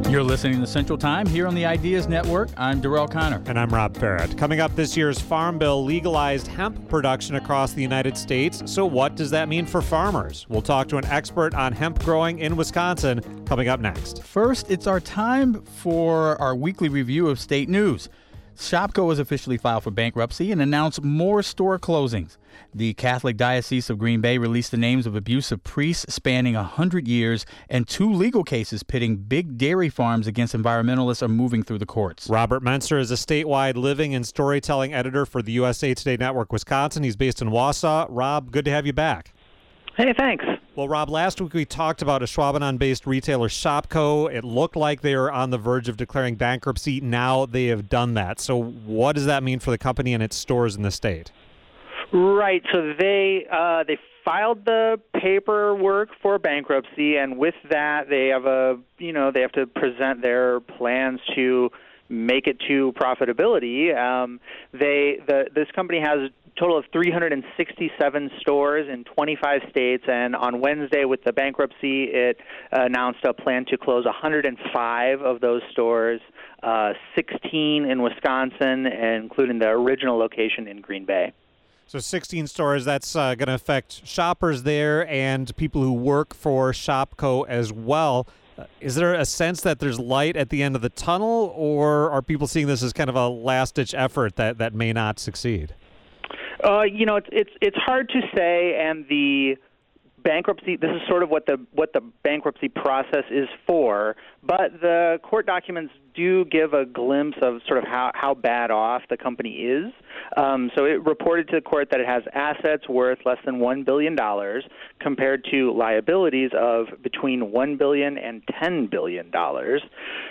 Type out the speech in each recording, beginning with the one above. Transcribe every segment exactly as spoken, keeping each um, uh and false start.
You're listening to Central Time here on the Ideas Network. I'm Darrell Connor. And I'm Rob Farrett. Coming up, this year's Farm Bill legalized hemp production across the United States. So what does that mean for farmers? We'll talk to an expert on hemp growing in Wisconsin coming up next. First, it's our time for our weekly review of state news. Shopko has officially filed for bankruptcy and announced more store closings. The Catholic Diocese of Green Bay released the names of abusive priests spanning one hundred years, and two legal cases pitting big dairy farms against environmentalists are moving through the courts. Robert Menser is a statewide living and storytelling editor for the U S A Today Network Wisconsin. He's based in Wausau. Rob, good to have you back. Hey, thanks. Well, Rob, last week we talked about Ashwaubenon-based retailer Shopko. It looked like they were on the verge of declaring bankruptcy. Now they have done that. So what does that mean for the company and its stores in the state? Right. So they uh, they filed the paperwork for bankruptcy, and with that, they have a you know they have to present their plans to make it to profitability. Um, they the this company has total of three hundred sixty-seven stores in twenty-five states, and on Wednesday with the bankruptcy, it announced a plan to close one hundred five of those stores, uh, sixteen in Wisconsin, including the original location in Green Bay. So sixteen stores, that's uh, going to affect shoppers there and people who work for Shopko as well. Uh, is there a sense that there's light at the end of the tunnel, or are people seeing this as kind of a last-ditch effort that, that may not succeed? Uh, you know, it's it's it's hard to say, and the bankruptcy. This is sort of what the what the bankruptcy process is for. But the court documents do give a glimpse of sort of how, how bad off the company is. Um, so it reported to the court that it has assets worth less than one billion dollars compared to liabilities of between one billion dollars and ten billion dollars.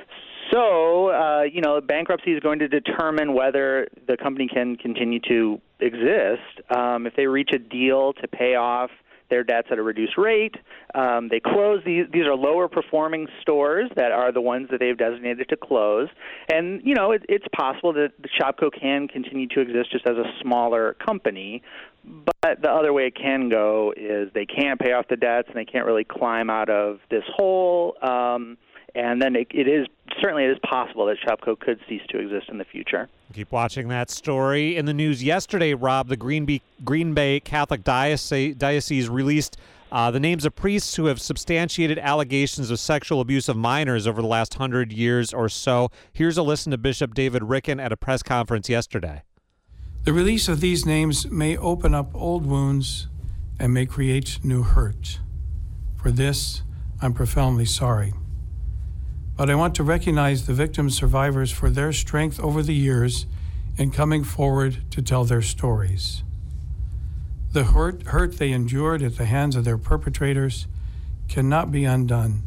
So, uh, you know, bankruptcy is going to determine whether the company can continue to exist. Um, if they reach a deal to pay off their debts at a reduced rate, um, they close. These, these are lower performing stores that are the ones that they've designated to close. And, you know, it, it's possible that the Shopko can continue to exist just as a smaller company. But the other way it can go is they can't pay off the debts and they can't really climb out of this hole. Um, And then it, it is certainly it is possible that Shopko could cease to exist in the future. Keep watching that story. In the news yesterday, Rob, the Green Bay, Green Bay Catholic Diocese, Diocese released uh, the names of priests who have substantiated allegations of sexual abuse of minors over the last hundred years or so. Here's a listen to Bishop David Ricken at a press conference yesterday. The release of these names may open up old wounds and may create new hurt. For this, I'm profoundly sorry. But I want to recognize the victim survivors for their strength over the years in coming forward to tell their stories. The hurt, hurt they endured at the hands of their perpetrators cannot be undone.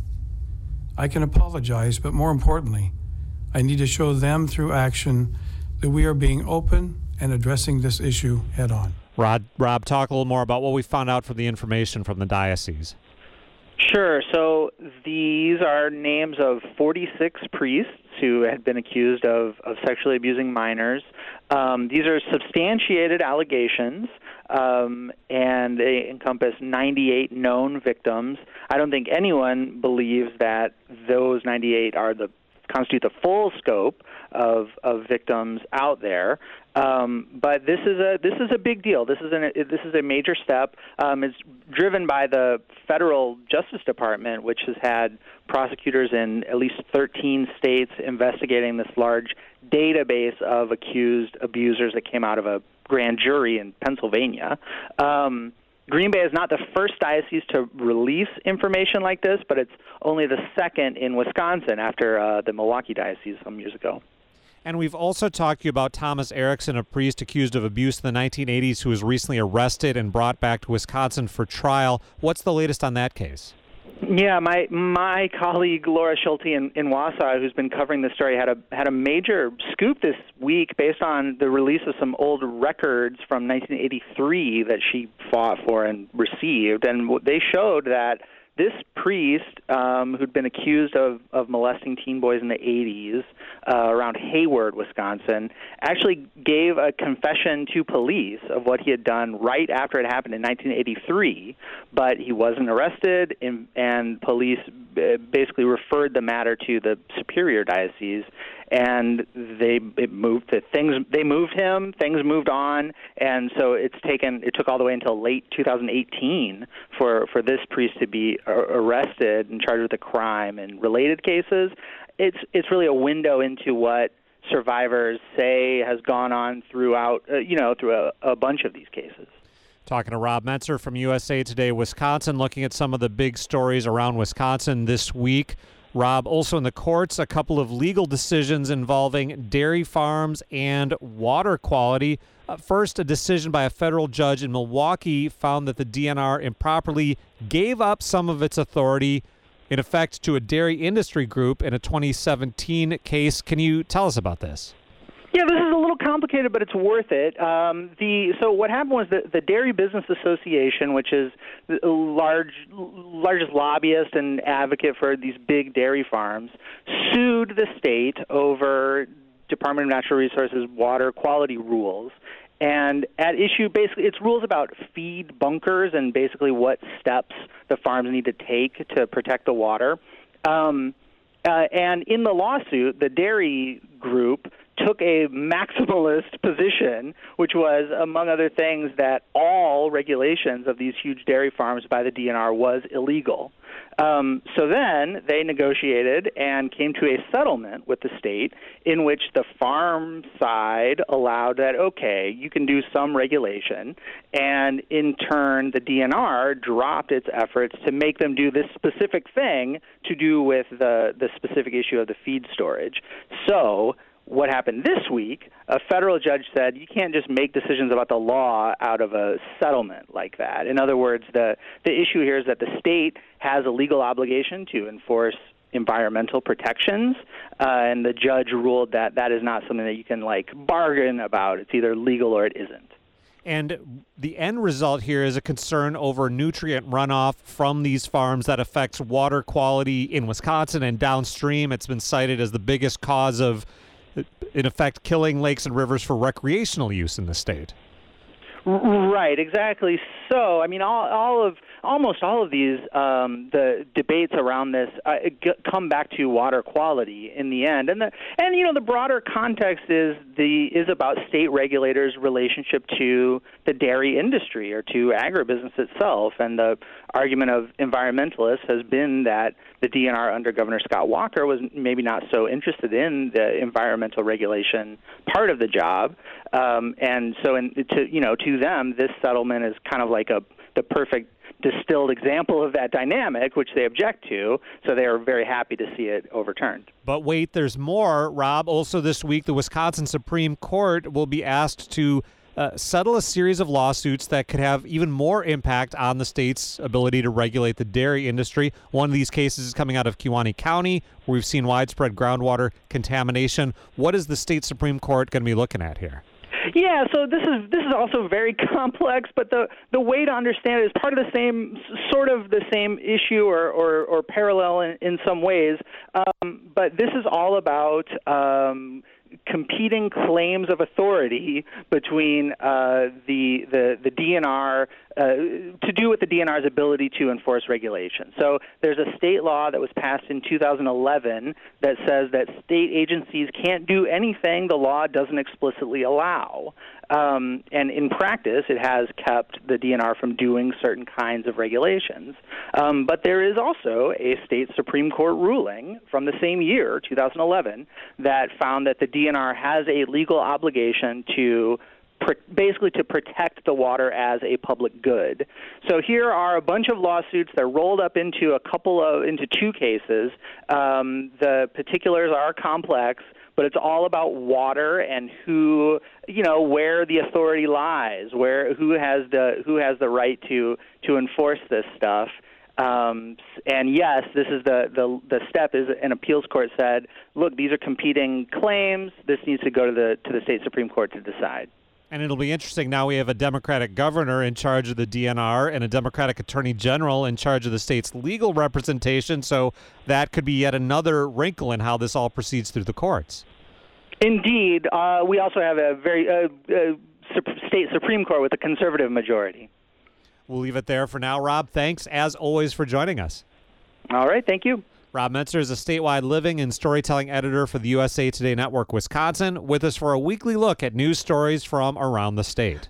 I can apologize, but more importantly, I need to show them through action that we are being open and addressing this issue head on. Rod, Rob, talk a little more about what we found out from the information from the diocese. Sure. So these are names of forty-six priests who had been accused of, of sexually abusing minors. Um, these are substantiated allegations, um, and they encompass ninety-eight known victims. I don't think anyone believes that those ninety-eight are the constitute the full scope of of victims out there. Um, but this is a this is a big deal. This is an this is a major step. Um, it's driven by the federal Justice Department, which has had prosecutors in at least thirteen states investigating this large database of accused abusers that came out of a grand jury in Pennsylvania. Um, Green Bay is not the first diocese to release information like this, but it's only the second in Wisconsin after uh, the Milwaukee diocese some years ago. And we've also talked to you about Thomas Erickson, a priest accused of abuse in the nineteen eighties who was recently arrested and brought back to Wisconsin for trial. What's the latest on that case? Yeah, my my colleague Laura Schulte in, in Wausau, who's been covering this story, had a had a major scoop this week based on the release of some old records from nineteen eighty-three that she fought for and received, and they showed that this priest, um, who'd been accused of, of molesting teen boys in the eighties uh, around Hayward, Wisconsin, actually gave a confession to police of what he had done right after it happened in nineteen eighty-three, but he wasn't arrested, and, and police basically referred the matter to the Superior Diocese, and they it moved to things. They moved him. Things moved on, and so it's taken. It took all the way until late two thousand eighteen for for this priest to be arrested and charged with a crime and related cases. It's it's really a window into what survivors say has gone on throughout, uh, you know, through a, a bunch of these cases. Talking to Rob Metzer from U S A Today Wisconsin, looking at some of the big stories around Wisconsin this week. Rob, also in the courts, a couple of legal decisions involving dairy farms and water quality. Uh, first, a decision by a federal judge in Milwaukee found that the D N R improperly gave up some of its authority, in effect, to a dairy industry group in a twenty seventeen case. Can you tell us about this? Yeah, this is a little complicated, but it's worth it. Um, the so what happened was that the Dairy Business Association, which is the large largest lobbyist and advocate for these big dairy farms, sued the state over Department of Natural Resources water quality rules. And at issue, basically, it's rules about feed bunkers and basically what steps the farms need to take to protect the water. Um, uh, and in the lawsuit, the dairy group took a maximalist position, which was, among other things, that all regulations of these huge dairy farms by the D N R was illegal. Um, so then they negotiated and came to a settlement with the state in which the farm side allowed that, okay, you can do some regulation, and in turn the D N R dropped its efforts to make them do this specific thing to do with the, the specific issue of the feed storage. So what happened this week, a federal judge said you can't just make decisions about the law out of a settlement like that. In other words, the, the issue here is that the state has a legal obligation to enforce environmental protections, uh, and the judge ruled that that is not something that you can, like, bargain about. It's either legal or it isn't. And the end result here is a concern over nutrient runoff from these farms that affects water quality in Wisconsin and downstream. It's been cited as the biggest cause of, in effect, killing lakes and rivers for recreational use in the state. Right, exactly. So, I mean, all, all of almost all of these um, the debates around this uh, g- come back to water quality in the end, and the and you know the broader context is the is about state regulators' relationship to the dairy industry or to agribusiness itself, and the argument of environmentalists has been that the D N R under Governor Scott Walker was maybe not so interested in the environmental regulation part of the job, um, and so in, to you know to them this settlement is kind of like a the perfect distilled example of that dynamic, which they object to, so they are very happy to see it overturned. But wait, there's more, Rob. Also this week, the Wisconsin Supreme Court will be asked to uh, settle a series of lawsuits that could have even more impact on the state's ability to regulate the dairy industry. One of these cases is coming out of Kewaunee County, where we've seen widespread groundwater contamination. What is the state Supreme Court going to be looking at here? Yeah, so this is this is also very complex, but the, the way to understand it is part of the same sort of the same issue or or, or parallel in, in some ways. Um, but this is all about um, competing claims of authority between uh, the the the D N R uh, to do with the D N R's ability to enforce regulation. So there's a state law that was passed in two thousand eleven that says that state agencies can't do anything the law doesn't explicitly allow. Um, and in practice, it has kept the D N R from doing certain kinds of regulations. Um, but there is also a state Supreme Court ruling from the same year, two thousand eleven, that found that the D N R has a legal obligation to pr- basically to protect the water as a public good. So here are a bunch of lawsuits that rolled up into a couple of into two cases. Um, the particulars are complex, but it's all about water and who, you know, where the authority lies, where who has the who has the right to to enforce this stuff. Um, and yes, this is the, the the step is an appeals court said, look, these are competing claims. This needs to go to the to the state Supreme Court to decide. And it'll be interesting. Now we have a Democratic governor in charge of the D N R and a Democratic attorney general in charge of the state's legal representation. So that could be yet another wrinkle in how this all proceeds through the courts. Indeed. Uh, we also have a very uh, uh, state Supreme Court with a conservative majority. We'll leave it there for now. Rob, thanks as always for joining us. All right. Thank you. Rob Metzer is a statewide living and storytelling editor for the U S A Today Network Wisconsin, with us for a weekly look at news stories from around the state.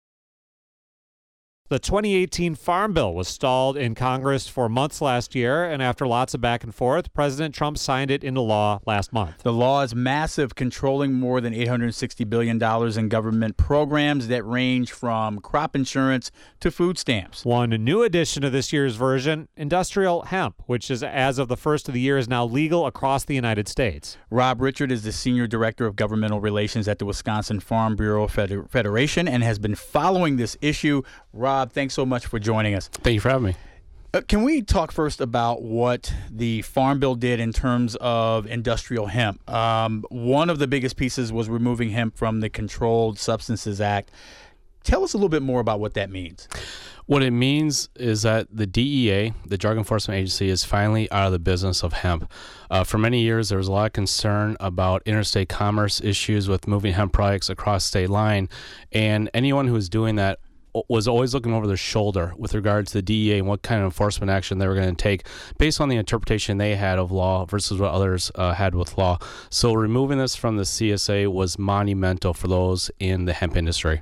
The twenty eighteen Farm Bill was stalled in Congress for months last year, and after lots of back and forth, President Trump signed it into law last month. The law is massive, controlling more than eight hundred sixty billion dollars in government programs that range from crop insurance to food stamps. One new addition to this year's version, industrial hemp, which is, as of the first of the year, is now legal across the United States. Rob Richard is the Senior Director of Governmental Relations at the Wisconsin Farm Bureau Feder- Federation and has been following this issue. Rob, thanks so much for joining us. Thank you for having me. Uh, can we talk first about what the Farm Bill did in terms of industrial hemp? Um, one of the biggest pieces was removing hemp from the Controlled Substances Act. Tell us a little bit more about what that means. What it means is that the D E A, the Drug Enforcement Agency, is finally out of the business of hemp. Uh, for many years, there was a lot of concern about interstate commerce issues with moving hemp products across state line, and anyone who was doing that was always looking over their shoulder with regard to the D E A and what kind of enforcement action they were going to take based on the interpretation they had of law versus what others uh, had with law. So removing this from the C S A was monumental for those in the hemp industry.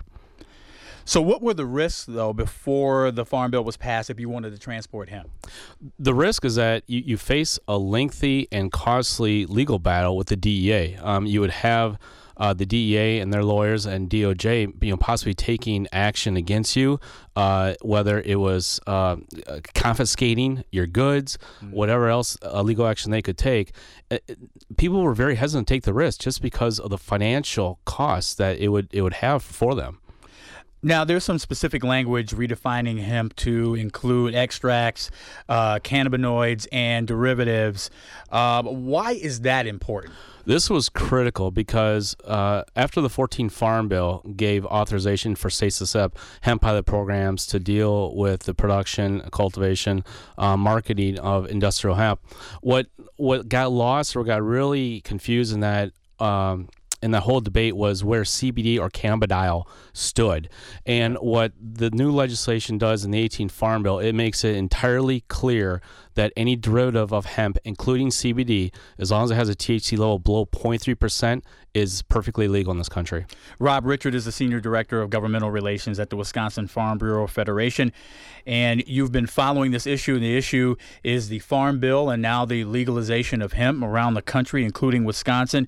So what were the risks, though, before the Farm Bill was passed if you wanted to transport hemp? The risk is that you, you face a lengthy and costly legal battle with the D E A. Um, you would have Uh, the D E A and their lawyers and D O J, you know, possibly taking action against you, uh, whether it was uh, confiscating your goods, mm-hmm. whatever else uh, legal action they could take. Uh, people were very hesitant to take the risk just because of the financial costs that it would it would have for them. Now, there's some specific language redefining hemp to include extracts, uh, cannabinoids, and derivatives. Uh, why is that important? This was critical because uh, after the fourteenth Farm Bill gave authorization for states to set up hemp pilot programs to deal with the production, cultivation, uh, marketing of industrial hemp, what what got lost or got really confused in that um, in the whole debate was where C B D or cannabidiol stood. And what the new legislation does in the eighteenth Farm Bill, it makes it entirely clear that any derivative of hemp, including C B D, as long as it has a T H C level below zero point three percent, is perfectly legal in this country. Rob Richard is the Senior Director of Governmental Relations at the Wisconsin Farm Bureau Federation, and you've been following this issue. The issue is the Farm Bill and now the legalization of hemp around the country, including Wisconsin.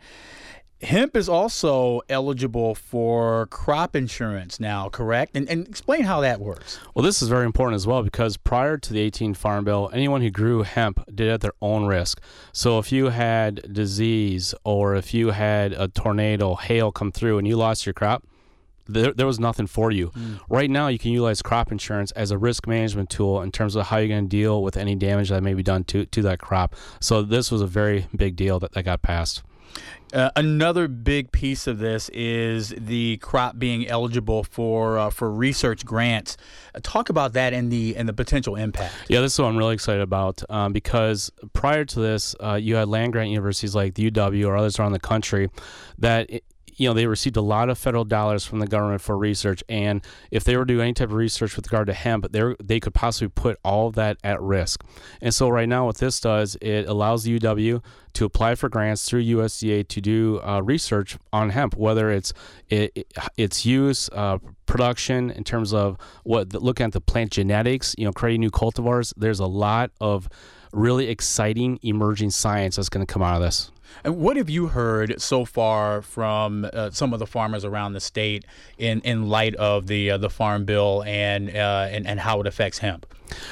Hemp is also eligible for crop insurance now, correct? And, and explain how that works. Well, this is very important as well because prior to the eighteenth Farm Bill, anyone who grew hemp did it at their own risk. So if you had disease or if you had a tornado, hail come through and you lost your crop, there, there was nothing for you. Mm. Right now, you can utilize crop insurance as a risk management tool in terms of how you're going to deal with any damage that may be done to, to that crop. So this was a very big deal that, that got passed. Uh, another big piece of this is the crop being eligible for uh, for research grants. Uh, talk about that and the and the potential impact. Yeah, this is what I'm really excited about um, because prior to this, uh, you had land grant universities like the U W or others around the country that it, you know, they received a lot of federal dollars from the government for research, and if they were to do any type of research with regard to hemp, they they could possibly put all of that at risk. And so right now what this does, it allows the U W to apply for grants through U S D A to do uh, research on hemp, whether it's it, it, its use, uh, production, in terms of what looking at the plant genetics, you know, creating new cultivars. There's a lot of really exciting emerging science that's going to come out of this. And what have you heard so far from uh, some of the farmers around the state in, in light of the uh, the Farm Bill and, uh, and and how it affects hemp?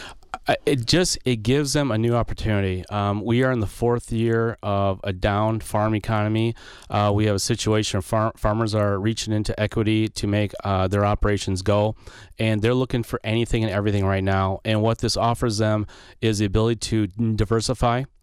It just it gives them a new opportunity. Um, we are in the fourth year of a down farm economy. Uh, we have a situation where far- farmers are reaching into equity to make uh, their operations go, and they're looking for anything and everything right now. And what this offers them is the ability to diversify.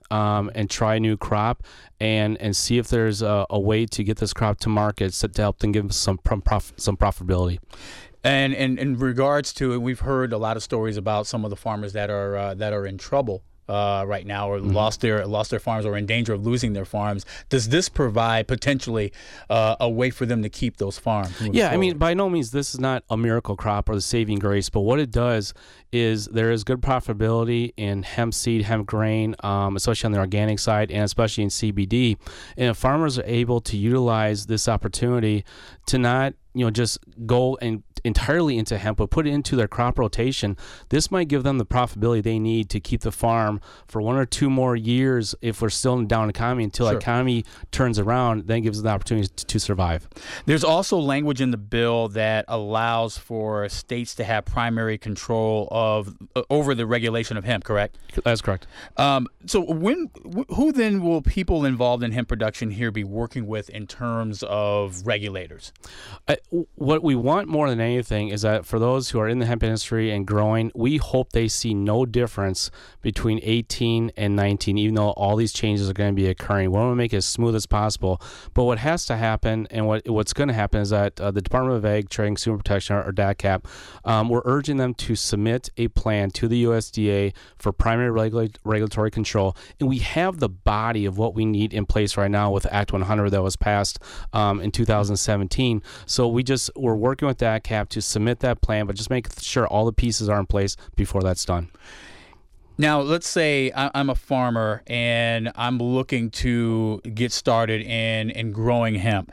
um, and try a new crop and and see if there's a, a way to get this crop to market so to help them give them some prof- some profitability. And, and in regards to it, we've heard a lot of stories about some of the farmers that are uh, that are in trouble uh, right now, or mm-hmm. lost their lost their farms, or in danger of losing their farms. Does this provide potentially uh, a way for them to keep those farms? Yeah, forward? I mean, by no means this is not a miracle crop or the saving grace, but what it does is there is good profitability in hemp seed, hemp grain, um, especially on the organic side, and especially in C B D. And if farmers are able to utilize this opportunity to not, you know, just go and entirely into hemp, but put it into their crop rotation, this might give them the profitability they need to keep the farm for one or two more years if we're still in a down economy until Sure. the economy turns around, then gives them the opportunity to, to survive. There's also language in the bill that allows for states to have primary control of uh, over the regulation of hemp, correct? That's correct. Um, so when wh- who then will people involved in hemp production here be working with in terms of regulators? I, what we want more than anything is that for those who are in the hemp industry and growing, we hope they see no difference between eighteen and nineteen, even though all these changes are going to be occurring. We want to make it as smooth as possible. But what has to happen, and what what's going to happen, is that uh, the Department of Ag, Trade and Consumer Protection, or D A C A P, um, we're urging them to submit a plan to the U S D A for primary regula- regulatory control. And we have the body of what we need in place right now with Act one hundred that was passed um, in two thousand seventeen. So we just, we're working with D A C A P to submit that plan, but just make sure all the pieces are in place before that's done. Now, let's say I- I'm a farmer and I'm looking to get started in, in growing hemp.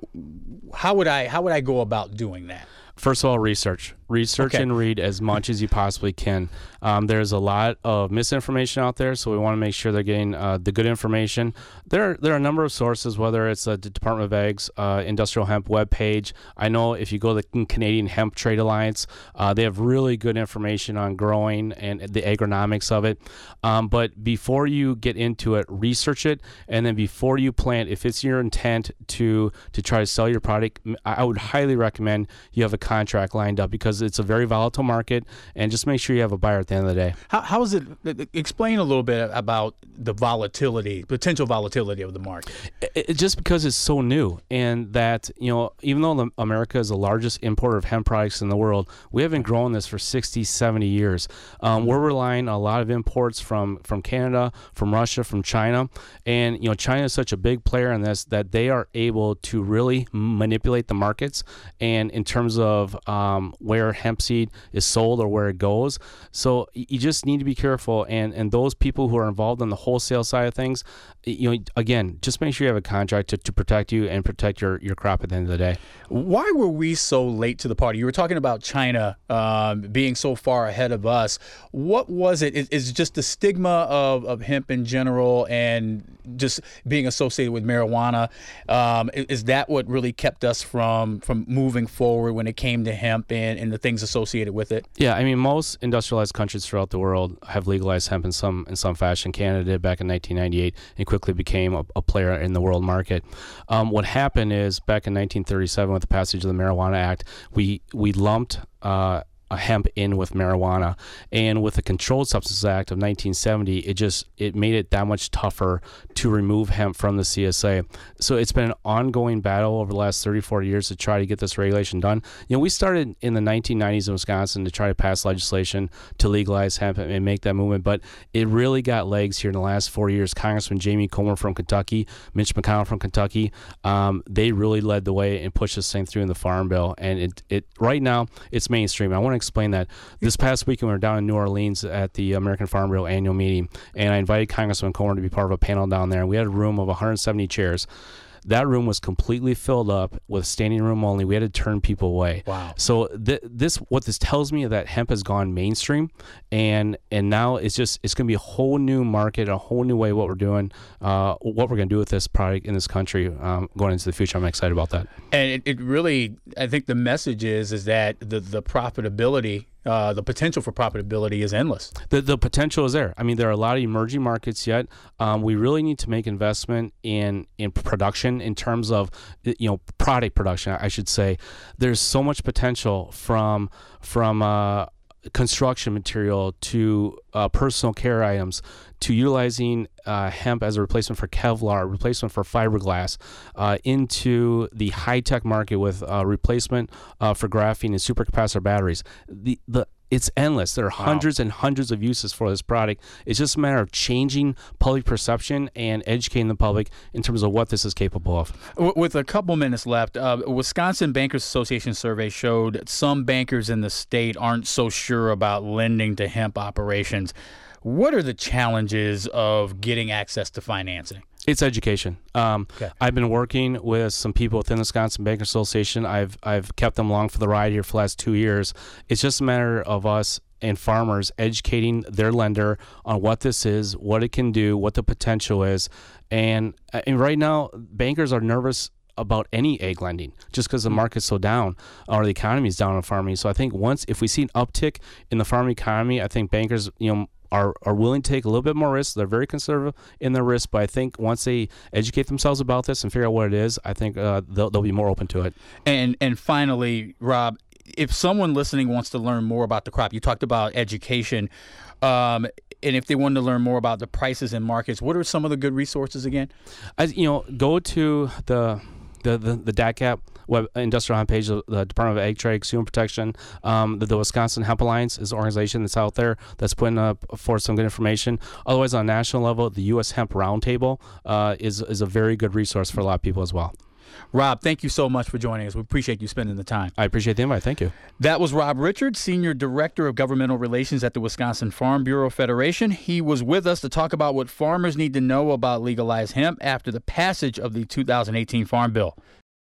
How would I how would I go about doing that? First of all, research. Research Okay. and read as much as you possibly can. Um, there's a lot of misinformation out there, so we want to make sure they're getting uh, the good information. There are, there are a number of sources, whether it's the Department of Ag's uh, Industrial Hemp webpage. I know if you go to the Canadian Hemp Trade Alliance, uh, they have really good information on growing and the agronomics of it. Um, but before you get into it, research it, and then before you plant, if it's your intent to to try to sell your product, I would highly recommend you have a contract lined up, because it's a very volatile market, and just make sure you have a buyer at the end of the day. How, how is it? Explain a little bit about the volatility, potential volatility of the market. It, it, just because it's so new, and that, you know, even though the, America is the largest importer of hemp products in the world, we haven't grown this for sixty, seventy years. Um, we're relying on a lot of imports from, from Canada, from Russia, from China, and, you know, China is such a big player in this that they are able to really manipulate the markets, and in terms of um, where hemp seed is sold or where it goes. So you just need to be careful, and and those people who are involved on the wholesale side of things, you know, again, just make sure you have a contract to, to protect you and protect your, your crop at the end of the day. Why were we so late to the party? You were talking about China um, being so far ahead of us. What was it? Is, is it just the stigma of, of hemp in general and just being associated with marijuana? Um, is, is that what really kept us from from moving forward when it came to hemp and, and the things associated with it? Yeah, I mean, most industrialized countries throughout the world have legalized hemp in some in some fashion. Canada did back in nineteen ninety-eight and quickly became a, a player in the world market. Um, what happened is back in nineteen thirty-seven, with the passage of the Marijuana Act, we we lumped uh, a hemp in with marijuana, and with the Controlled Substances Act of nineteen seventy, it just it made it that much tougher to remove hemp from the C S A. So it's been an ongoing battle over the last thirty, forty years to try to get this regulation done. You know, we started in the nineteen nineties in Wisconsin to try to pass legislation to legalize hemp and make that movement, but it really got legs here in the last four years. Congressman Jamie Comer from Kentucky, Mitch McConnell from Kentucky, um, they really led the way and pushed this thing through in the Farm Bill, and it it right now it's mainstream. I want to explain that. This past weekend we were down in New Orleans at the American Farm Bureau annual meeting, and I invited Congressman Comer to be part of a panel down there, and we had a room of one hundred seventy chairs. That room was completely filled up with standing room only. We had to turn people away. Wow. So th- this, what this tells me is that hemp has gone mainstream, and and now it's just it's going to be a whole new market, a whole new way what we're doing, uh, what we're going to do with this product in this country um, going into the future. I'm excited about that. And it, it really, I think the message is is that the the profitability. Uh, the potential for profitability is endless. The the potential is there. I mean, there are a lot of emerging markets yet. Um, we really need to make investment in in production in terms of, you know, product production, I should say. There's so much potential from from uh, construction material to uh, personal care items to utilizing uh, hemp as a replacement for Kevlar, replacement for fiberglass, uh, into the high-tech market with uh, replacement uh, for graphene and supercapacitor batteries. The the It's endless. There are wow. hundreds and hundreds of uses for this product. It's just a matter of changing public perception and educating the public in terms of what this is capable of. With a couple minutes left, uh, Wisconsin Bankers Association survey showed some bankers in the state aren't so sure about lending to hemp operations. What are the challenges of getting access to financing? It's education. Um, okay. I've been working with some people within the Wisconsin Bankers Association. I've I've kept them along for the ride here for the last two years. It's just a matter of us and farmers educating their lender on what this is, what it can do, what the potential is. And, and right now, bankers are nervous about any egg lending just because the market's so down or the economy is down in farming. So I think once, if we see an uptick in the farming economy, I think bankers, you know, are are willing to take a little bit more risk. They're very conservative in their risk, but I think once they educate themselves about this and figure out what it is, I think uh, they'll, they'll be more open to it. And and finally, Rob, if someone listening wants to learn more about the crop, you talked about education, um, and if they wanted to learn more about the prices and markets, what are some of the good resources again? As you know, go to the the the, the D A C A P web industrial hemp page of the Department of Ag Trade, Consumer Protection. Um, the, the Wisconsin Hemp Alliance is an organization that's out there that's putting up for some good information. Otherwise, on a national level, the U S Hemp Roundtable uh, is is a very good resource for a lot of people as well. Rob, thank you so much for joining us. We appreciate you spending the time. I appreciate the invite. Thank you. That was Rob Richards, Senior Director of Governmental Relations at the Wisconsin Farm Bureau Federation. He was with us to talk about what farmers need to know about legalized hemp after the passage of the two thousand eighteen Farm Bill.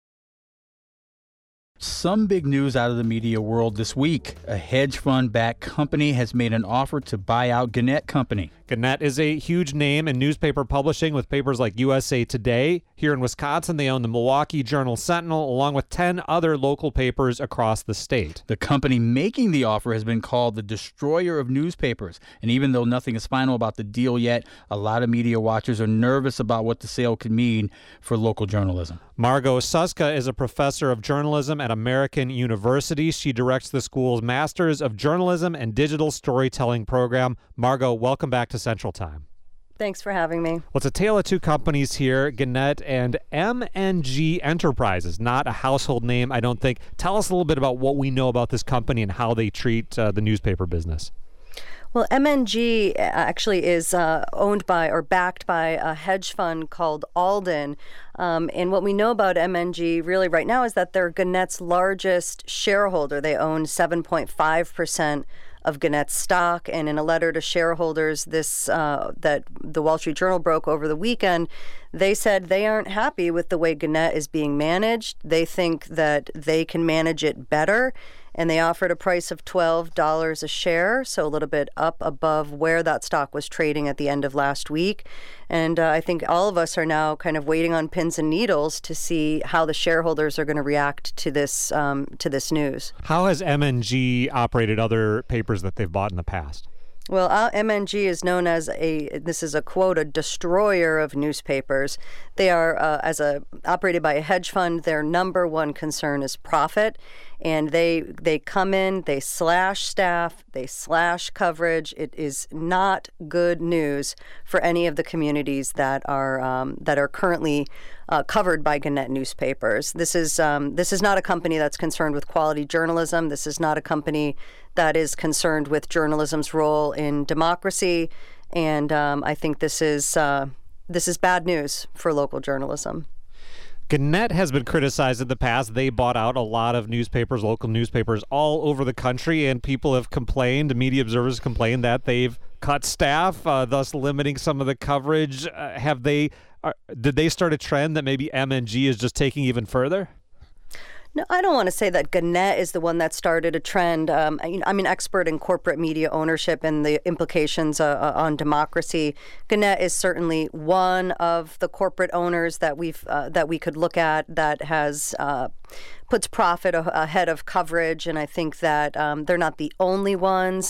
Some big news out of the media world this week. A hedge fund-backed company has made an offer to buy out Gannett Company. Gannett is a huge name in newspaper publishing with papers like U S A Today. Here in Wisconsin, they own the Milwaukee Journal-Sentinel, along with ten other local papers across the state. The company making the offer has been called the destroyer of newspapers. And even though nothing is final about the deal yet, a lot of media watchers are nervous about what the sale could mean for local journalism. Margot Suska is a professor of journalism at American University. She directs the school's Masters of Journalism and Digital Storytelling program. Margot, welcome back to Central Time. Thanks for having me. Well, it's a tale of two companies here, Gannett and M N G Enterprises. Not a household name, I don't think. Tell us a little bit about what we know about this company and how they treat uh, the newspaper business. Well, M N G actually is uh, owned by or backed by a hedge fund called Alden. Um, and what we know about M N G really right now is that they're Gannett's largest shareholder. They own seven point five percent of Gannett's stock. And in a letter to shareholders this uh, that the Wall Street Journal broke over the weekend, they said they aren't happy with the way Gannett is being managed. They think that they can manage it better. And they offered a price of twelve dollars a share, so a little bit up above where that stock was trading at the end of last week. And uh, I think all of us are now kind of waiting on pins and needles to see how the shareholders are going to react to this um, to this news. How has M N G operated other papers that they've bought in the past? Well, uh, M N G is known as a, this is a quote, a destroyer of newspapers. They are, uh, as a operated by a hedge fund, their number one concern is profit. And they they come in, they slash staff, they slash coverage. It is not good news for any of the communities that are um, that are currently uh, covered by Gannett newspapers. This is um, this is not a company that's concerned with quality journalism. This is not a company that is concerned with journalism's role in democracy. And um, I think this is uh, this is bad news for local journalism. Gannett has been criticized in the past. They bought out a lot of newspapers, local newspapers all over the country, and people have complained, media observers complained that they've cut staff, uh, thus limiting some of the coverage. Uh, have they, uh, did they start a trend that maybe M N G is just taking even further? No, I don't want to say that Gannett is the one that started a trend. Um, I, I'm an expert in corporate media ownership and the implications uh, on democracy. Gannett is certainly one of the corporate owners that we've uh, that we could look at that has uh, puts profit a- ahead of coverage, and I think that um, they're not the only ones.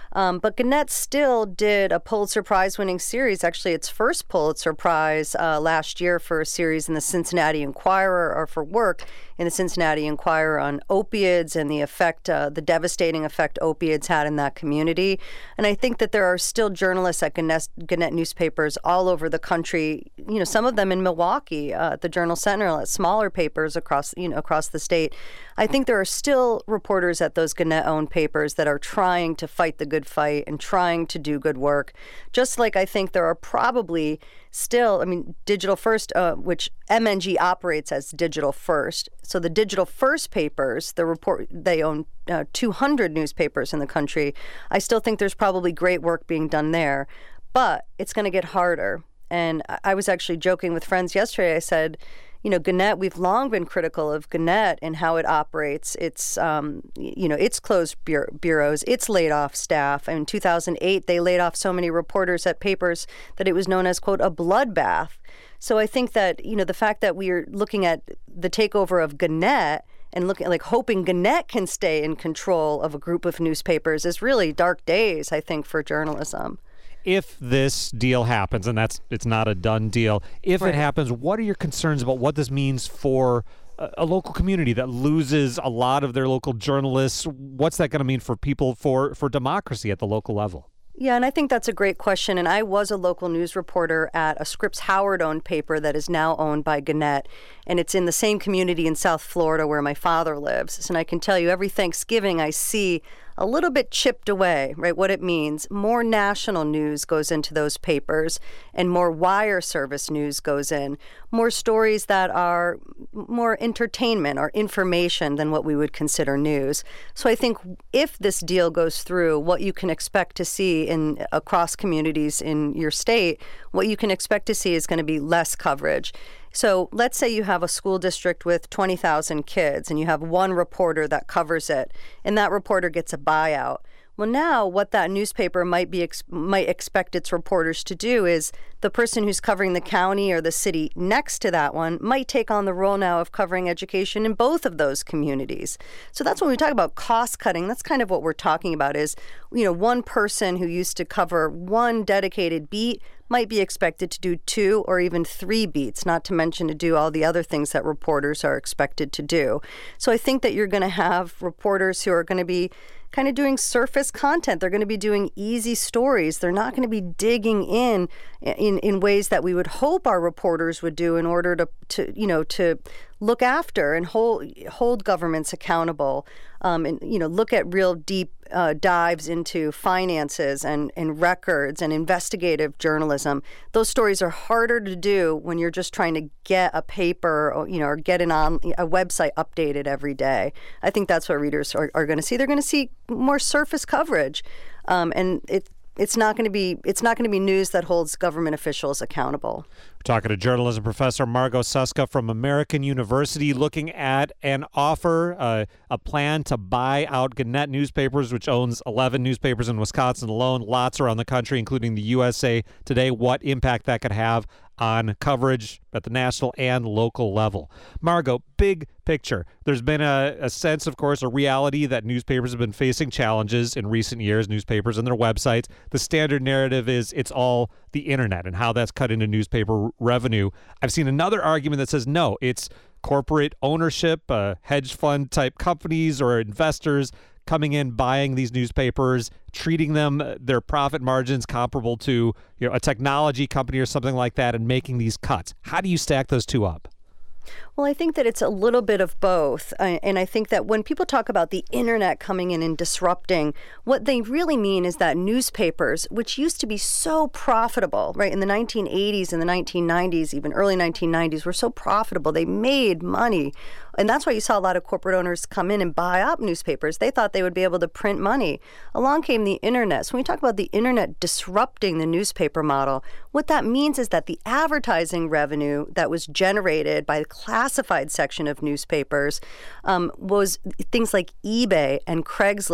Um, but Gannett still did a Pulitzer Prize-winning series, actually its first Pulitzer Prize uh, last year for a series in the Cincinnati Enquirer, or for work in the Cincinnati Enquirer on opioids and the effect, uh, the devastating effect opioids had in that community. And I think that there are still journalists at Gannett, Gannett newspapers all over the country, you know, some of them in Milwaukee, uh, at the Journal-Sentinel, at smaller papers across, you know, across the state. I think there are still reporters at those Gannett-owned papers that are trying to fight the good fight and trying to do good work. Just like I think there are probably still, I mean, Digital First, uh, which M N G operates as Digital First. So the Digital First papers, the report, they own uh, two hundred newspapers in the country. I still think there's probably great work being done there, but it's going to get harder. And I was actually joking with friends yesterday. I said, you know, Gannett, we've long been critical of Gannett and how it operates. It's, um, you know, it's closed bureau- bureaus, it's laid off staff. In two thousand eight, they laid off so many reporters at papers that it was known as, quote, a bloodbath. So I think that, you know, the fact that we are looking at the takeover of Gannett and looking like hoping Gannett can stay in control of a group of newspapers is really dark days, I think, for journalism. If this deal happens, and that's it's not a done deal, if Right. it happens, what are your concerns about what this means for a, a local community that loses a lot of their local journalists? What's that going to mean for people, for, for democracy at the local level? Yeah, and I think that's a great question. And I was a local news reporter at a Scripps Howard-owned paper that is now owned by Gannett. And it's in the same community in South Florida where my father lives. And I can tell you, every Thanksgiving I see a little bit chipped away, right? What it means. More national news goes into those papers and more wire service news goes in. More stories that are more entertainment or information than what we would consider news. So I think if this deal goes through, what you can expect to see in across communities in your state, what you can expect to see is going to be less coverage. So let's say you have a school district with twenty thousand kids and you have one reporter that covers it, and that reporter gets a buyout. Well, now what that newspaper might be ex- might expect its reporters to do is the person who's covering the county or the city next to that one might take on the role now of covering education in both of those communities. So that's when we talk about cost cutting. That's kind of what we're talking about is, you know, one person who used to cover one dedicated beat might be expected to do two or even three beats, not to mention to do all the other things that reporters are expected to do. So I think that you're going to have reporters who are going to be kind of doing surface content. They're going to be doing easy stories. They're not going to be digging in in, in ways that we would hope our reporters would do in order to, to you know, to look after and hold hold governments accountable, um, and you know, look at real deep uh, dives into finances and, and records and investigative journalism. Those stories are harder to do when you're just trying to get a paper, or, you know, or get an on a website updated every day. I think that's what readers are, are going to see. They're going to see more surface coverage, um, and it. It's not going to be it's not going to be news that holds government officials accountable. We're talking to journalism professor Margot Suska from American University, looking at an offer, uh, a plan to buy out Gannett Newspapers, which owns eleven newspapers in Wisconsin alone, lots around the country, including the U S A Today, what impact that could have on coverage at the national and local level. Margot, big picture. There's been a, a sense, of course, a reality that newspapers have been facing challenges in recent years, newspapers and their websites. The standard narrative is it's all the internet and how that's cut into newspaper revenue. I've seen another argument that says, no, it's corporate ownership, uh, hedge fund type companies or investors coming in, buying these newspapers, treating them, their profit margins comparable to, you know, a technology company or something like that, and making these cuts. How do you stack those two up? Well, I think that it's a little bit of both. Uh, and I think that when people talk about the internet coming in and disrupting, what they really mean is that newspapers, which used to be so profitable, right, in the nineteen eighties and the nineteen nineties, even early nineteen nineties, were so profitable. They made money. And that's why you saw a lot of corporate owners come in and buy up newspapers. They thought they would be able to print money. Along came the internet. So when we talk about the internet disrupting the newspaper model, what that means is that the advertising revenue that was generated by the classified section of newspapers um, was things like eBay and Craigslist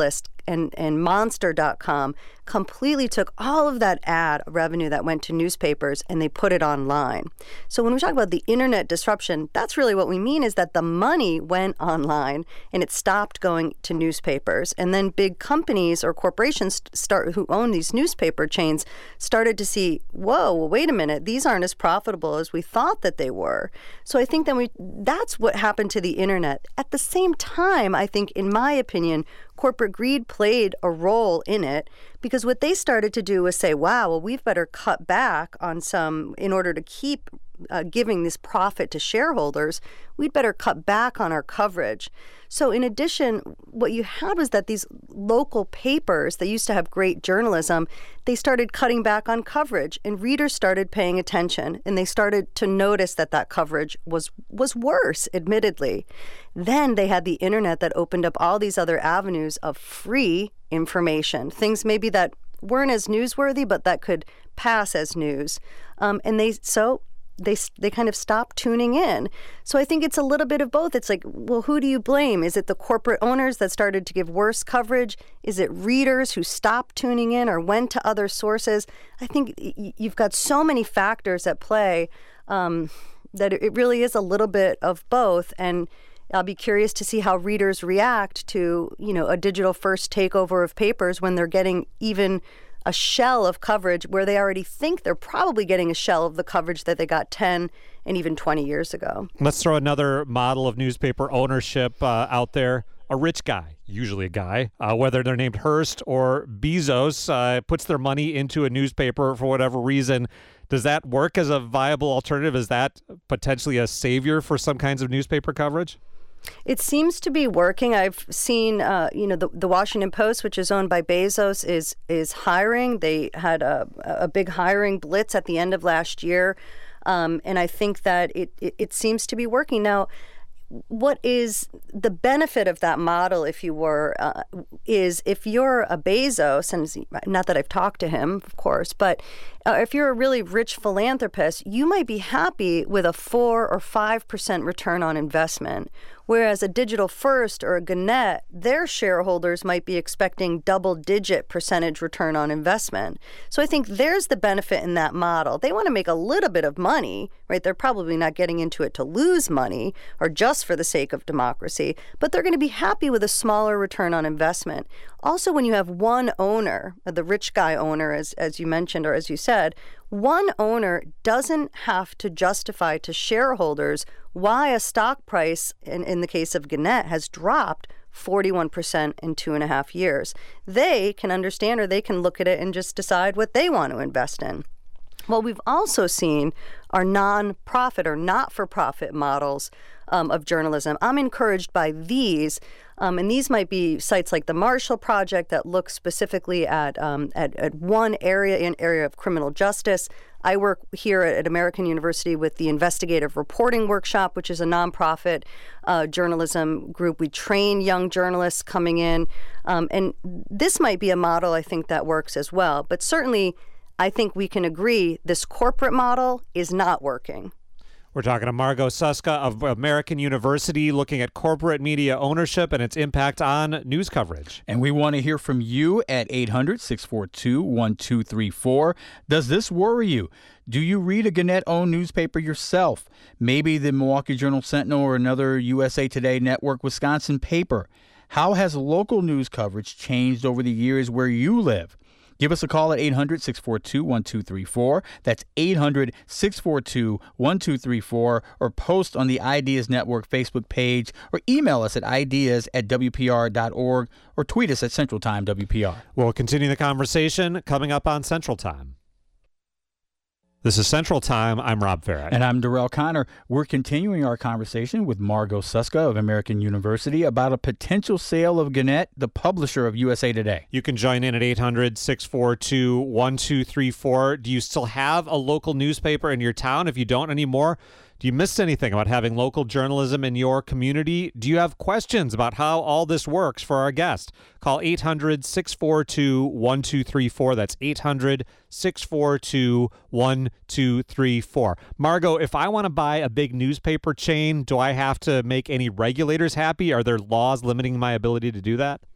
and, and Monster dot com completely took all of that ad revenue that went to newspapers and they put it online. So when we talk about the internet disruption, that's really what we mean, is that the money went online and it stopped going to newspapers. And then big companies or corporations start who own these newspaper chains started to see, whoa, well, wait a minute, these aren't as profitable as we thought that they were. So I think that we that's what happened to the internet. At the same time, I think, in my opinion, corporate greed played a role in it, because what they started to do was say, wow, well, we've better cut back on some in order to keep uh, giving this profit to shareholders. We'd better cut back on our coverage. So in addition, what you had was that these local papers that used to have great journalism, they started cutting back on coverage, and readers started paying attention, and they started to notice that that coverage was was worse, admittedly. Then they had the internet that opened up all these other avenues of free information, things maybe that weren't as newsworthy, but that could pass as news. Um, and they so they they kind of stopped tuning in. So I think it's a little bit of both. It's like, well, who do you blame? Is it the corporate owners that started to give worse coverage? Is it readers who stopped tuning in or went to other sources? I think you've got so many factors at play um, that it really is a little bit of both. And I'll be curious to see how readers react to, you know, a digital first takeover of papers when they're getting even a shell of coverage where they already think they're probably getting a shell of the coverage that they got ten and even twenty years ago. Let's throw another model of newspaper ownership uh, out there. A rich guy, usually a guy, uh, whether they're named Hearst or Bezos, uh, puts their money into a newspaper for whatever reason. Does that work as a viable alternative? Is that potentially a savior for some kinds of newspaper coverage? It seems to be working. I've seen, uh, you know, the, the Washington Post, which is owned by Bezos, is is hiring. They had a, a big hiring blitz at the end of last year, um, and I think that it, it, it seems to be working. Now, what is the benefit of that model, if you were, uh, is if you're a Bezos, and not that I've talked to him, of course, but uh, if you're a really rich philanthropist, you might be happy with a four or five percent return on investment. Whereas a Digital First or a Gannett, their shareholders might be expecting double-digit percentage return on investment. So I think there's the benefit in that model. They want to make a little bit of money, right? They're probably not getting into it to lose money or just for the sake of democracy, but they're going to be happy with a smaller return on investment. Also, when you have one owner, the rich guy owner, as, as you mentioned or as you said, one owner doesn't have to justify to shareholders why a stock price, in, in the case of Gannett, has dropped forty-one percent in two and a half years. They can understand, or they can look at it and just decide what they want to invest in. What we've also seen are non-profit or not-for-profit models um, of journalism. I'm encouraged by these, um, and these might be sites like the Marshall Project that look specifically at, um, at at one area, an area of criminal justice. I work here at, at American University with the Investigative Reporting Workshop, which is a nonprofit uh, journalism group. We train young journalists coming in, um, and this might be a model I think that works as well. But certainly, I think we can agree this corporate model is not working. We're talking to Margot Suska of American University, looking at corporate media ownership and its impact on news coverage. And we want to hear from you at eight hundred, six four two, one two three four. Does this worry you? Do you read a Gannett-owned newspaper yourself? Maybe the Milwaukee Journal-Sentinel or another U S A Today Network Wisconsin paper. How has local news coverage changed over the years where you live? Give us a call at eight hundred, six four two, one two three four. That's eight hundred, six four two, one two three four. Or post on the Ideas Network Facebook page, or email us at ideas at w p r dot org, or tweet us at Central Time W P R. We'll continue the conversation coming up on Central Time. This is Central Time. I'm Rob Farrett. And I'm Darrell Connor. We're continuing our conversation with Margot Suska of American University about a potential sale of Gannett, the publisher of U S A Today. You can join in at eight hundred, six four two, one two three four. Do you still have a local newspaper in your town? If you don't anymore, do you miss anything about having local journalism in your community? Do you have questions about how all this works for our guest? Call eight hundred, six four two, one two three four. That's eight hundred, six four two, one two three four. Margot, if I want to buy a big newspaper chain, do I have to make any regulators happy? Are there laws limiting my ability to do that?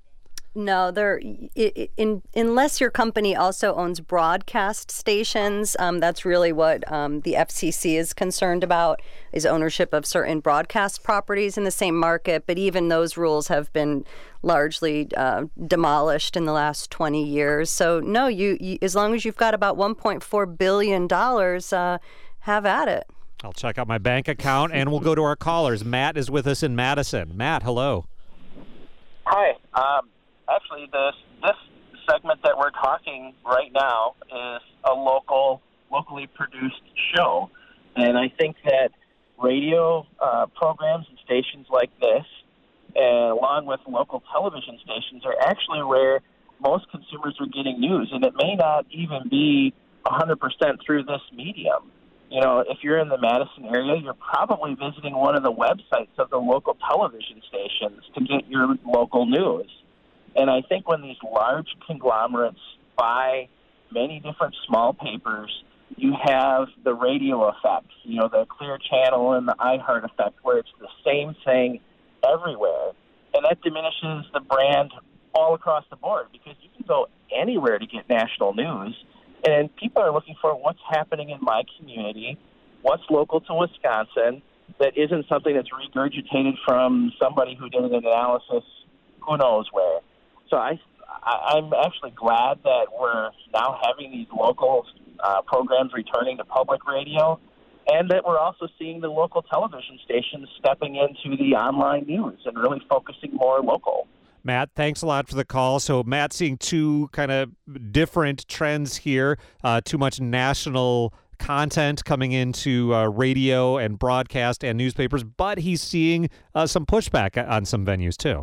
No, they're in, in, unless your company also owns broadcast stations. Um, that's really what um, the F C C is concerned about, is ownership of certain broadcast properties in the same market. But even those rules have been largely uh, demolished in the last twenty years. So no, you, you as long as you've got about one point four billion dollars, uh, have at it. I'll check out my bank account, and we'll go to our callers. Matt is with us in Madison. Matt, hello. Hi. Um, actually, this this segment that we're talking right now is a local, locally produced show, and I think that radio uh, programs and stations like this, uh, along with local television stations, are actually where most consumers are getting news, and it may not even be one hundred percent through this medium. You know, if you're in the Madison area, you're probably visiting one of the websites of the local television stations to get your local news. And I think when these large conglomerates buy many different small papers, you have the radio effect, you know, the Clear Channel and the iHeart effect, where it's the same thing everywhere. And that diminishes the brand all across the board, because you can go anywhere to get national news. And people are looking for what's happening in my community, what's local to Wisconsin, that isn't something that's regurgitated from somebody who did an analysis who knows where. So I, I, I'm actually glad that we're now having these local uh, programs returning to public radio, and that we're also seeing the local television stations stepping into the online news and really focusing more local. Matt, thanks a lot for the call. So Matt seeing two kind of different trends here, uh, too much national content coming into uh, radio and broadcast and newspapers, but he's seeing uh, some pushback on some venues too.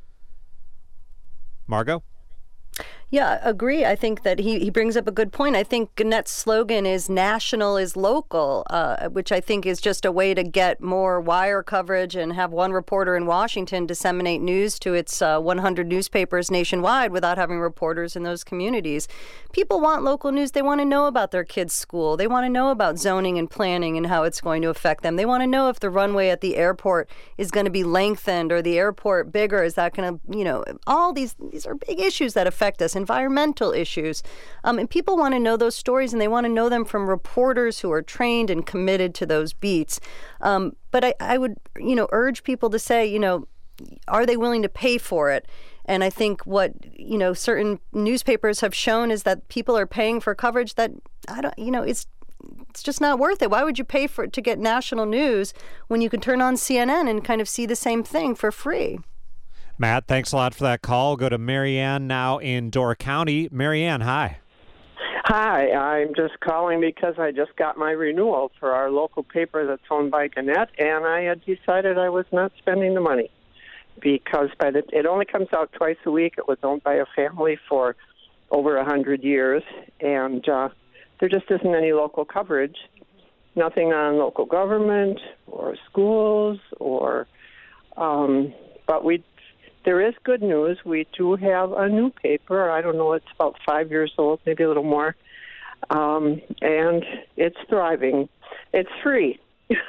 Margot? Yeah, agree. I think that he, he brings up a good point. I think Gannett's slogan is national is local, uh, which I think is just a way to get more wire coverage and have one reporter in Washington disseminate news to its uh, one hundred newspapers nationwide without having reporters in those communities. People want local news. They want to know about their kids' school. They want to know about zoning and planning and how it's going to affect them. They want to know if the runway at the airport is going to be lengthened or the airport bigger. Is that going to, you know, all these, these are big issues that affect us. Environmental issues. Um, and people want to know those stories, and they want to know them from reporters who are trained and committed to those beats. Um, but I, I would, you know, urge people to say, you know, are they willing to pay for it? And I think what, you know, certain newspapers have shown is that people are paying for coverage that, I don't, you know, it's it's just not worth it. Why would you pay for to get national news when you can turn on C N N and kind of see the same thing for free? Matt, thanks a lot for that call. Go to Marianne now in Door County. Marianne, hi. Hi, I'm just calling because I just got my renewal for our local paper that's owned by Gannett, and I had decided I was not spending the money because by the it only comes out twice a week. It was owned by a family for over a hundred years, and uh, there just isn't any local coverage. Nothing on local government or schools or, um, but we. There is good news. We do have a new paper. I don't know, it's about five years old, maybe a little more. Um, and it's thriving. It's free.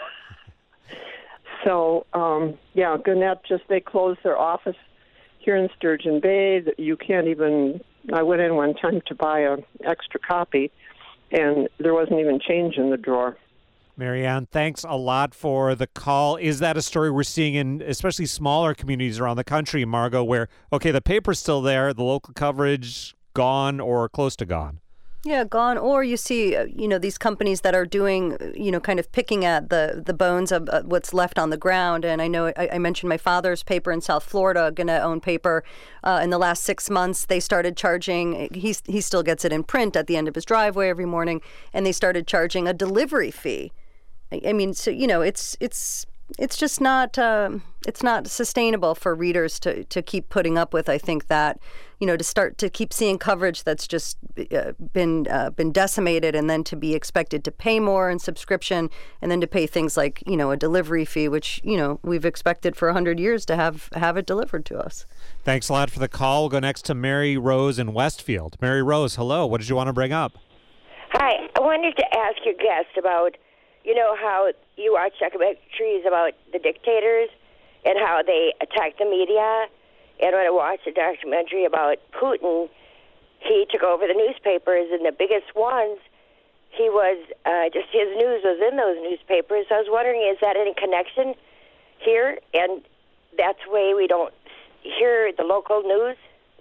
so, um, yeah, Gannett just, they closed their office here in Sturgeon Bay. You can't even, I went in one time to buy an extra copy, and there wasn't even change in the drawer. Marianne, thanks a lot for the call. Is that a story we're seeing in especially smaller communities around the country, Margot, where, okay, the paper's still there, the local coverage gone or close to gone? Yeah, gone. Or you see, uh, you know, these companies that are doing, you know, kind of picking at the, the bones of uh, what's left on the ground. And I know I, I mentioned my father's paper in South Florida, Gannett owned paper. Uh, in the last six months, they started charging, he, he still gets it in print at the end of his driveway every morning, and they started charging a delivery fee. I mean, so, you know, it's it's it's just not um, it's not sustainable for readers to, to keep putting up with. I think that, you know, to start to keep seeing coverage that's just uh, been uh, been decimated, and then to be expected to pay more in subscription, and then to pay things like, you know, a delivery fee, which, you know, we've expected for a hundred years to have have it delivered to us. Thanks a lot for the call. We'll go next to Mary Rose in Westfield. Mary Rose, hello. What did you want to bring up? Hi. I wanted to ask your guest about, you know, how you watch documentaries about the dictators and how they attack the media. And when I watched a documentary about Putin, he took over the newspapers, and the biggest ones, he was, uh, just his news was in those newspapers. So I was wondering, is that any connection here? And that's why we don't hear the local news?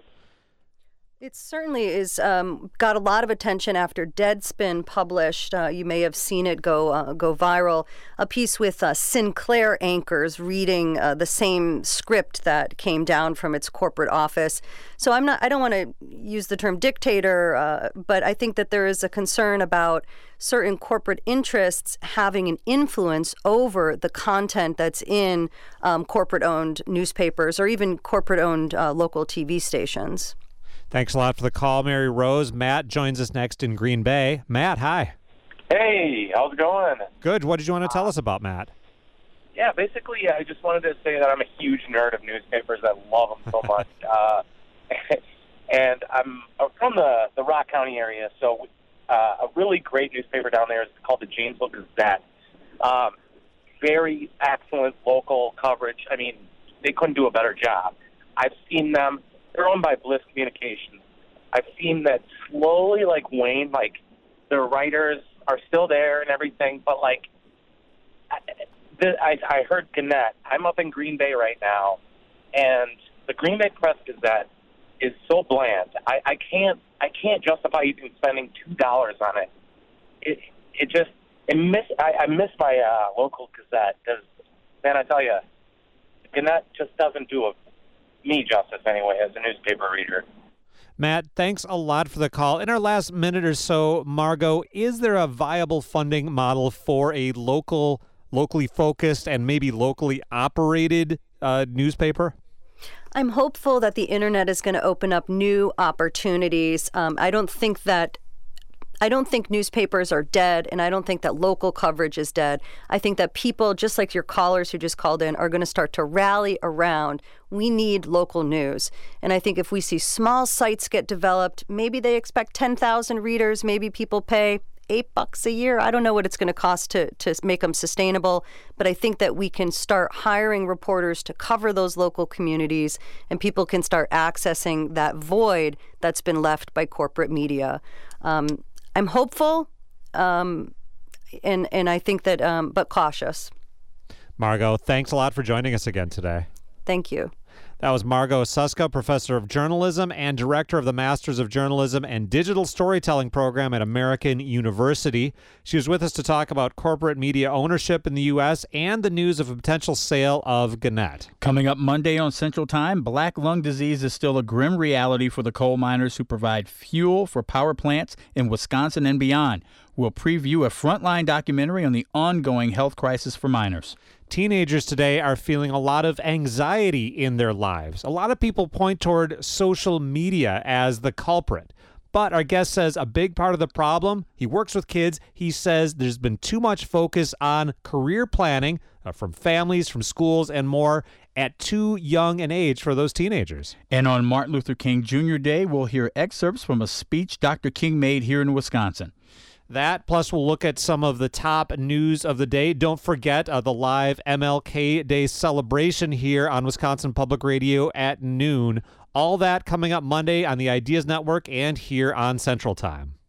It certainly is um, got a lot of attention after Deadspin published. Uh, you may have seen it go uh, go viral. A piece with uh, Sinclair anchors reading uh, the same script that came down from its corporate office. So I'm not. I don't want to use the term dictator, uh, but I think that there is a concern about certain corporate interests having an influence over the content that's in um, corporate-owned newspapers or even corporate-owned uh, local T V stations. Thanks a lot for the call, Mary Rose. Matt joins us next in Green Bay. Matt, hi. Hey, how's it going? Good. What did you want to tell us about, Matt? Yeah, basically, I just wanted to say that I'm a huge nerd of newspapers. I love them so much. uh, and I'm from the, the Rock County area, so uh, a really great newspaper down there is called the Janesville Gazette. Um, very excellent local coverage. I mean, they couldn't do a better job. I've seen them. They're owned by Bliss Communications. I've seen that slowly, like, wane. Like, their writers are still there and everything, but, like, I, I, I heard Gannett. I'm up in Green Bay right now, and the Green Bay Press Gazette is so bland. I, I can't I can't justify even spending two dollars on it. It it just it miss I, I miss my uh, local Gazette because, man, I tell you, Gannett just doesn't do a me justice anyway as a newspaper reader. Matt, thanks a lot for the call. In our last minute or so, Margot, is there a viable funding model for a local, locally focused and maybe locally operated uh, newspaper? I'm hopeful that the internet is going to open up new opportunities. Um, I don't think that I don't think newspapers are dead, and I don't think that local coverage is dead. I think that people, just like your callers who just called in, are going to start to rally around. We need local news. And I think if we see small sites get developed, maybe they expect ten thousand readers, maybe people pay eight bucks a year. I don't know what it's going to cost to, to make them sustainable, but I think that we can start hiring reporters to cover those local communities, and people can start accessing that void that's been left by corporate media. Um, I'm hopeful, um, and and I think that, um, but cautious. Margot, thanks a lot for joining us again today. Thank you. That was Margot Suska, professor of journalism and director of the Masters of Journalism and Digital Storytelling program at American University. She was with us to talk about corporate media ownership in the U S and the news of a potential sale of Gannett. Coming up Monday on Central Time, black lung disease is still a grim reality for the coal miners who provide fuel for power plants in Wisconsin and beyond. We'll preview a Frontline documentary on the ongoing health crisis for miners. Teenagers today are feeling a lot of anxiety in their lives. A lot of people point toward social media as the culprit. But our guest says a big part of the problem, he works with kids, he says there's been too much focus on career planning uh, from families, from schools, and more at too young an age for those teenagers. And on Martin Luther King Junior Day, we'll hear excerpts from a speech Doctor King made here in Wisconsin. That, plus we'll look at some of the top news of the day. Don't forget uh, the live M L K Day celebration here on Wisconsin Public Radio at noon. All that coming up Monday on the Ideas Network and here on Central Time.